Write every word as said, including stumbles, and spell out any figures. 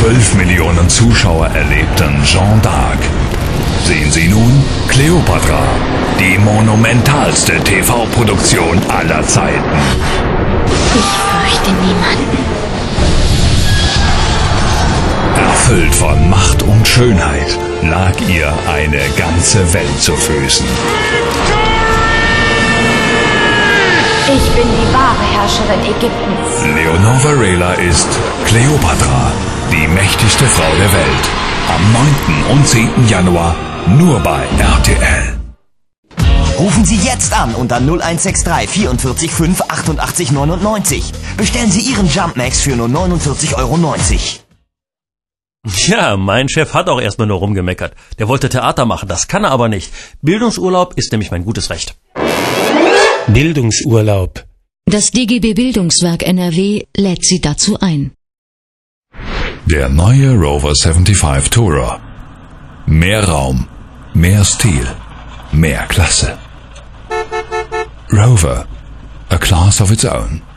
zwölf Millionen Zuschauer erlebten Jeanne d'Arc. Sehen Sie nun Kleopatra, die monumentalste T V-Produktion aller Zeiten. Ich fürchte niemanden. Erfüllt von Macht und Schönheit lag ihr eine ganze Welt zu Füßen. Ich bin die wahre Herrscherin Ägyptens. Leonore Varela ist Kleopatra, die mächtigste Frau der Welt. Am neunten und zehnten Januar nur bei R T L. Rufen Sie jetzt an unter null eins sechs drei vierundvierzig fünf achtundachtzig neunundneunzig. Bestellen Sie Ihren Jumpmax für nur neunundvierzig Euro neunzig. Ja, mein Chef hat auch erstmal nur rumgemeckert. Der wollte Theater machen, das kann er aber nicht. Bildungsurlaub ist nämlich mein gutes Recht. Bildungsurlaub. Das D G B Bildungswerk N R W lädt Sie dazu ein. Der neue Rover fünfundsiebzig Tourer. Mehr Raum, mehr Stil, mehr Klasse. Rover, a class of its own.